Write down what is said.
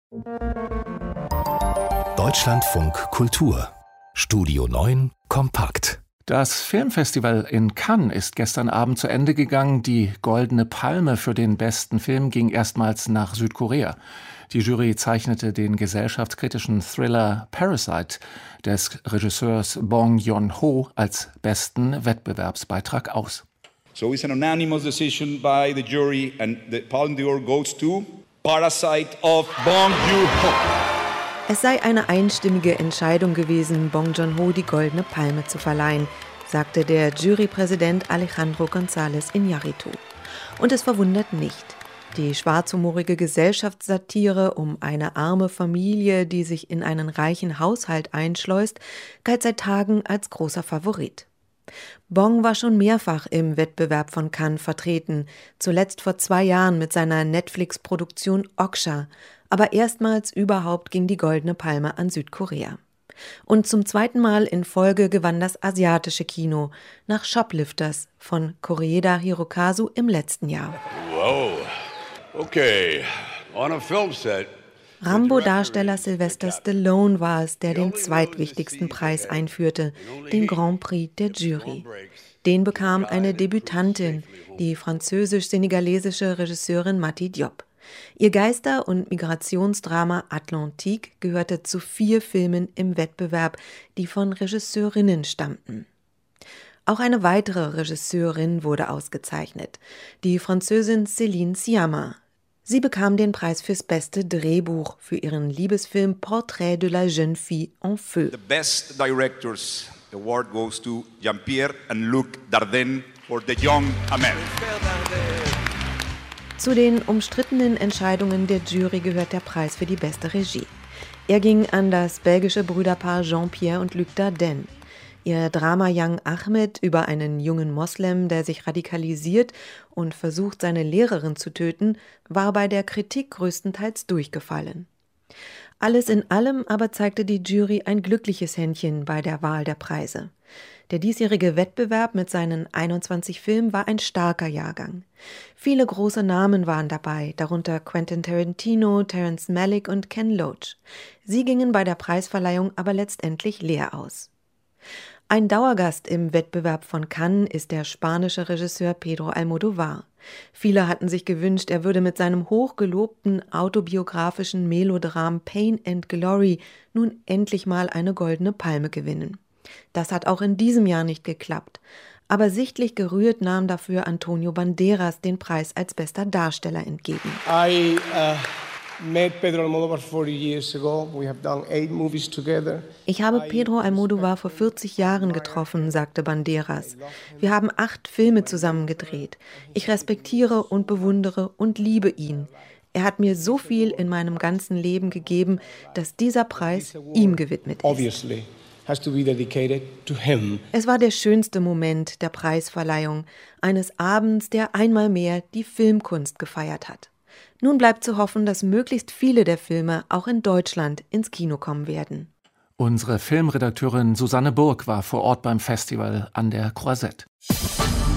Deutschlandfunk Kultur Studio 9 kompakt. Das Filmfestival in Cannes ist gestern Abend zu Ende gegangen. Die Goldene Palme für den besten Film ging erstmals nach Südkorea. Die Jury zeichnete den gesellschaftskritischen Thriller Parasite des Regisseurs Bong Joon-ho als besten Wettbewerbsbeitrag aus. So it's an unanimous decision by the jury and the Palme d'Or goes to Parasite of Bong Joon-ho. Es sei eine einstimmige Entscheidung gewesen, Bong Joon-ho die Goldene Palme zu verleihen, sagte der Jurypräsident Alejandro González Iñárritu. Und es verwundert nicht. Die schwarzhumorige Gesellschaftssatire um eine arme Familie, die sich in einen reichen Haushalt einschleust, galt seit Tagen als großer Favorit. Bong war schon mehrfach im Wettbewerb von Cannes vertreten, zuletzt vor 2 Jahren mit seiner Netflix-Produktion Okja. Aber erstmals überhaupt ging die Goldene Palme an Südkorea. Und zum 2. Mal in Folge gewann das asiatische Kino nach Shoplifters von Koreeda Hirokazu im letzten Jahr. Wow, okay, on a film set. Rambo-Darsteller Sylvester Stallone war es, der den zweitwichtigsten Preis einführte, den Grand Prix der Jury. Den bekam eine Debütantin, die französisch-senegalesische Regisseurin Mati Diop. Ihr Geister- und Migrationsdrama Atlantique gehörte zu 4 Filmen im Wettbewerb, die von Regisseurinnen stammten. Auch eine weitere Regisseurin wurde ausgezeichnet, die Französin Céline Sciamma. Sie bekam den Preis fürs beste Drehbuch für ihren Liebesfilm Portrait de la jeune fille en feu. The Best Directors Award goes to Jean-Pierre and Luc Dardenne for The Young Amel. Zu den umstrittenen Entscheidungen der Jury gehört der Preis für die beste Regie. Er ging an das belgische Brüderpaar Jean-Pierre und Luc Dardenne. Ihr Drama Young Ahmed über einen jungen Moslem, der sich radikalisiert und versucht, seine Lehrerin zu töten, war bei der Kritik größtenteils durchgefallen. Alles in allem aber zeigte die Jury ein glückliches Händchen bei der Wahl der Preise. Der diesjährige Wettbewerb mit seinen 21 Filmen war ein starker Jahrgang. Viele große Namen waren dabei, darunter Quentin Tarantino, Terrence Malick und Ken Loach. Sie gingen bei der Preisverleihung aber letztendlich leer aus. Ein Dauergast im Wettbewerb von Cannes ist der spanische Regisseur Pedro Almodóvar. Viele hatten sich gewünscht, er würde mit seinem hochgelobten autobiografischen Melodram Pain and Glory nun endlich mal eine Goldene Palme gewinnen. Das hat auch in diesem Jahr nicht geklappt. Aber sichtlich gerührt nahm dafür Antonio Banderas den Preis als bester Darsteller entgegen. I met Pedro Almodóvar 40 years ago. We have done 8 movies together. Ich habe Pedro Almodóvar vor 40 Jahren getroffen, sagte Banderas. Wir haben 8 Filme zusammen gedreht. Ich respektiere und bewundere und liebe ihn. Er hat mir so viel in meinem ganzen Leben gegeben, dass dieser Preis ihm gewidmet ist. Es war der schönste Moment der Preisverleihung, eines Abends, der einmal mehr die Filmkunst gefeiert hat. Nun bleibt zu hoffen, dass möglichst viele der Filme auch in Deutschland ins Kino kommen werden. Unsere Filmredakteurin Susanne Burg war vor Ort beim Festival an der Croisette.